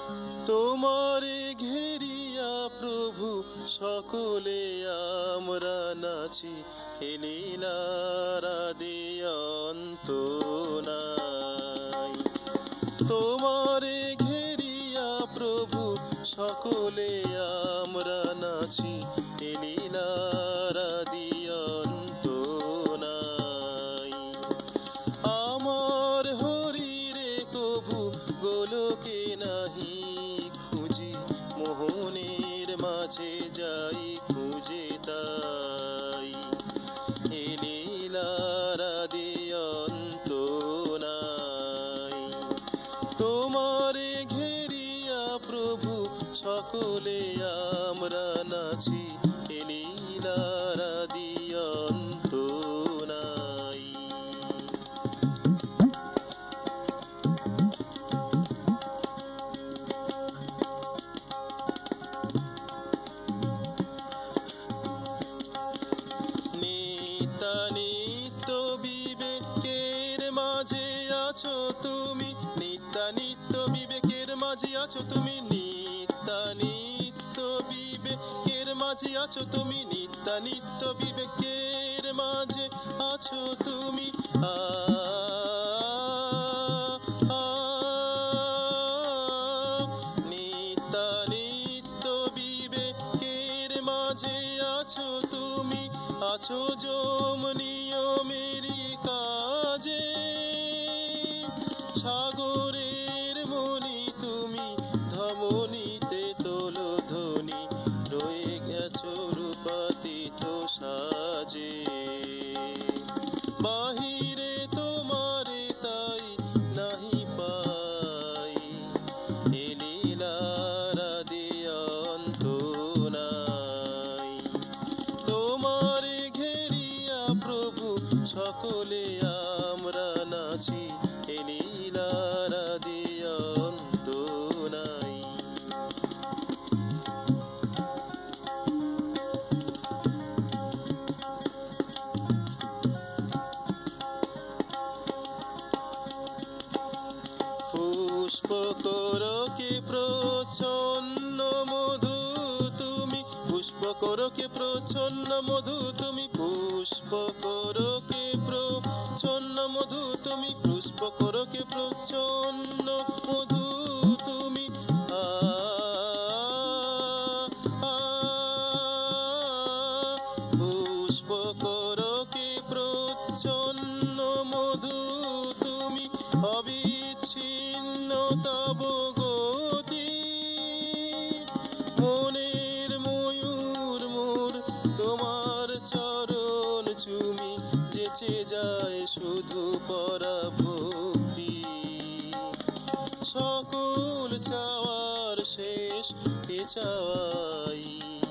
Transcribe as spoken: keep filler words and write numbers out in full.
তোমারে ঘেরিয়া প্রভু সকলে আমরা নাচি, হে লীলার আদি অন্ত নাই। তোমারে ঘেরিয়া প্রভু সকলে আমরা নাচি, হে লীলার আদি অন্ত নাই। আমার হরিরে কভু গোলকে নাহি খুঁজি, মোহনের মাঝে যাই খুঁজে তাই। হে লীলার আদি অন্ত নাই। তোমারে ঘেরিয়া প্রভু সকলে আমরা নাচি, হে লীলার আদি অন্ত নাই। নিত্য বিবেকের মাঝে আছো তুমি, নিত্য বিবেকের মাঝে আছো তুমি, নিত্য নিত্য বিবেকের মাঝে আছো তুমি, নিত্য নিত্য বিবেকের মাঝে আছো তুমি। আ নিত্য নিত্য বিবেকের মাঝে আছো তুমি, আছো যম নিয়মেরই কাজে। সাগরের মনি তুমি, ধমনীতে তোলো ধ্বনি, রয়ে গেছো রূপাতীত সাজে। বাহিরে তোমারে তাই নাহি পাই, হে লীলার আদি অন্ত নাই। তোমারে ঘেরিয়া প্রভু সকলে আমরা নাচি, হে লীলার আদি অন্ত নাই। পুষ্প করকে প্রচ্ছন্ন মধু তুমি, পুষ্প করকে প্রচ্ছন্ন মধু তুমি, পুষ্প করকে প্রচ্ছন্ন মধু তুমি, পুষ্প করকে প্রচ্ছন্ন মধু তুমি। আ আ পুষ্প করকে প্রচ্ছন্ন মধু তুমি, অবিচ্ছিন্ন তব গতি। মনের ময়ূর মোর তোমার চরণ চুমি, যেচে যায় শুধু পরাভক্তি। সকল চাওয়ার শেষ এ চাওয়াই,